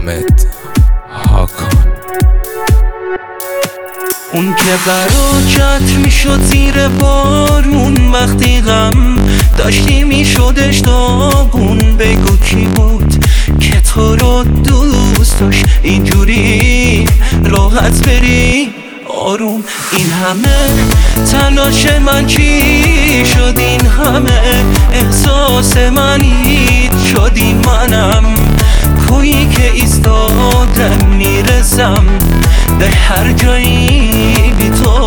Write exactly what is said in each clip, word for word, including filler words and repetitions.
حامد هاکان. اون که برا چتر میشد زیر بارون، وقتی غم داشتی میشدش داغون. بگو کی بود که تو رو دوست داشت اینجوری راحت بری آروم؟ این همه تلاش من چی شد؟ این همه احساس من هیچ شدی؟ منم کویی که ایستادم میرسم به هر جایی بی تو.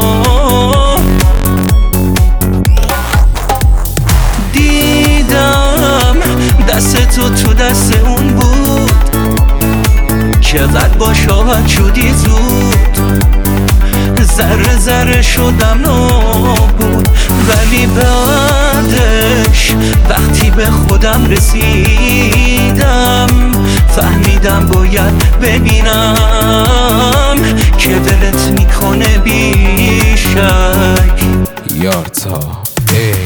دیدم دست تو تو دست اون بود، چقدر با شاهد شدی زود. ذره ذره شدم نابود، ولی بعدش وقتی به خودم رسیدم فهمیدم باید ببینم که دلت میکنه بیشک. یارتا ای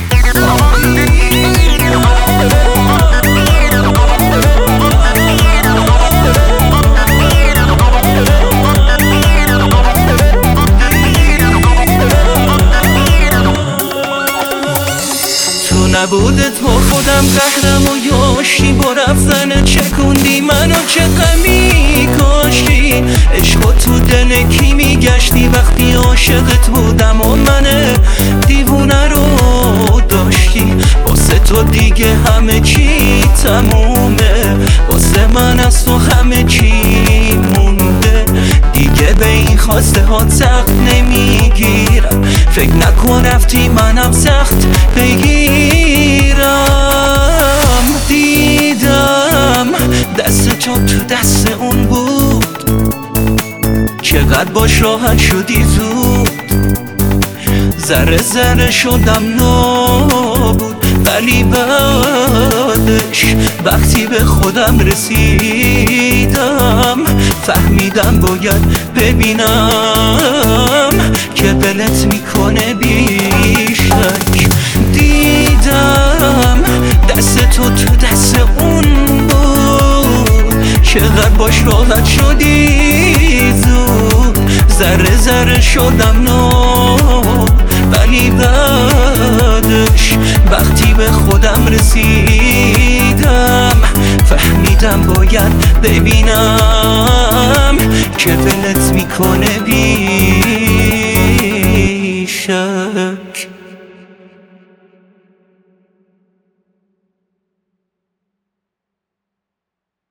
نبودت با خودم قهرم و یاشتی، با رفتن چکوندی منو، چه غمی کاشتی. عشق تو دل کی میگشتی وقتی عاشقت بودم و من دیوونه رو داشتی؟ واسه تو دیگه همه چی تمومه، واسه من از تو همه چی مونده. دیگه به این خواسته ها سخت نمیگیرم، فکر نکن رفتی منم سخت بگیرم. دیدم دست تو تو دست اون بود، چقدر باش راحت شدی زود. ذره ذره شدم نابود، ولی بعدش وقتی به خودم رسیدم فهمیدم باید ببینم که دلت میکنه بیشک. دیدم دست تو تو دست اون بود، چقدر باش راحت شدی زود. ذره ذره شدم نابود، ولی بعدش وقتی به خودم رسیدم فهمیدم باید ببینم که دلت میکنه بی